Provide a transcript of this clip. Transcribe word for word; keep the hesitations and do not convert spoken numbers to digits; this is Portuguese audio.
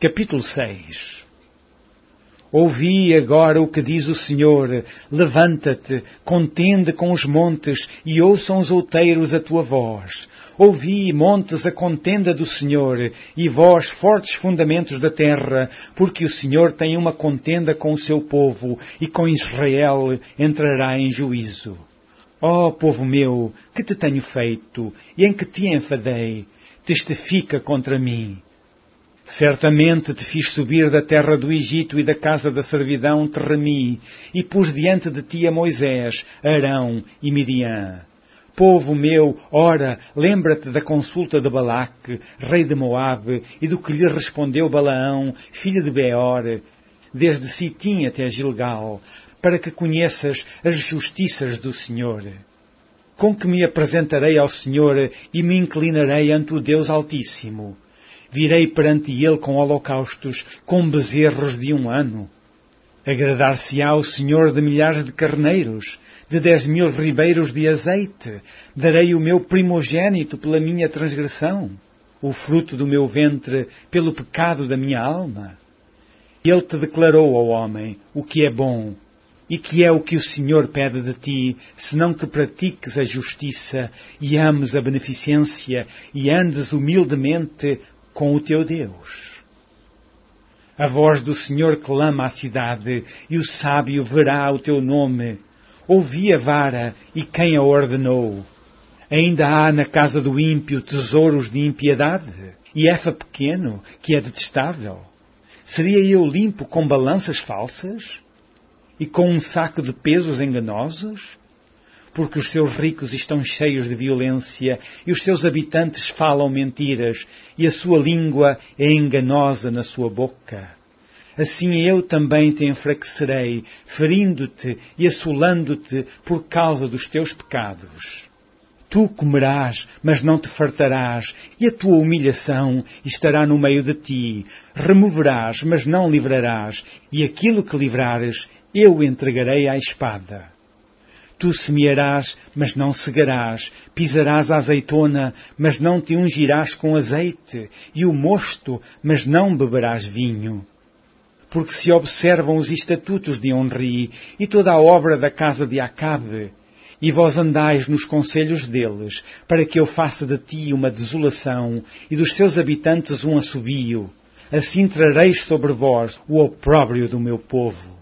Capítulo seis. Ouvi agora o que diz o Senhor: levanta-te, contende com os montes, e ouçam os outeiros a tua voz. Ouvi, montes, a contenda do Senhor, e vós, fortes fundamentos da terra, porque o Senhor tem uma contenda com o seu povo, e com Israel entrará em juízo. Ó povo meu, que te tenho feito, e em que te enfadei? Testifica contra mim. Certamente te fiz subir da terra do Egito e da casa da servidão te remi, e pus diante de ti a Moisés, Arão e Midian. Povo meu, ora, lembra-te da consulta de Balaque, rei de Moabe, e do que lhe respondeu Balaão, filho de Beor, desde Sitim até Gilgal, para que conheças as justiças do Senhor. Com que me apresentarei ao Senhor e me inclinarei ante o Deus Altíssimo. Virei perante ele com holocaustos, com bezerros de um ano. Agradar-se-á o Senhor de milhares de carneiros, de dez mil ribeiros de azeite. Darei o meu primogênito pela minha transgressão, o fruto do meu ventre pelo pecado da minha alma. Ele te declarou, ó homem, o que é bom, e que é o que o Senhor pede de ti, senão que pratiques a justiça e ames a beneficência e andes humildemente com o teu Deus. A voz do Senhor clama à cidade, e o sábio verá o teu nome. Ouvi a vara, e quem a ordenou? Ainda há na casa do ímpio tesouros de impiedade, e efa pequeno, que é detestável. Seria eu limpo com balanças falsas? E com um saco de pesos enganosos? Porque os seus ricos estão cheios de violência, e os seus habitantes falam mentiras, e a sua língua é enganosa na sua boca. Assim eu também te enfraquecerei, ferindo-te e assolando-te por causa dos teus pecados. Tu comerás, mas não te fartarás, e a tua humilhação estará no meio de ti. Removerás, mas não livrarás, e aquilo que livrares, eu entregarei à espada. Tu semearás, mas não cegarás, pisarás a azeitona, mas não te ungirás com azeite, e o mosto, mas não beberás vinho. Porque se observam os estatutos de Onri e toda a obra da casa de Acabe, e vós andais nos conselhos deles, para que eu faça de ti uma desolação e dos seus habitantes um assobio, assim trareis sobre vós o opróbrio do meu povo.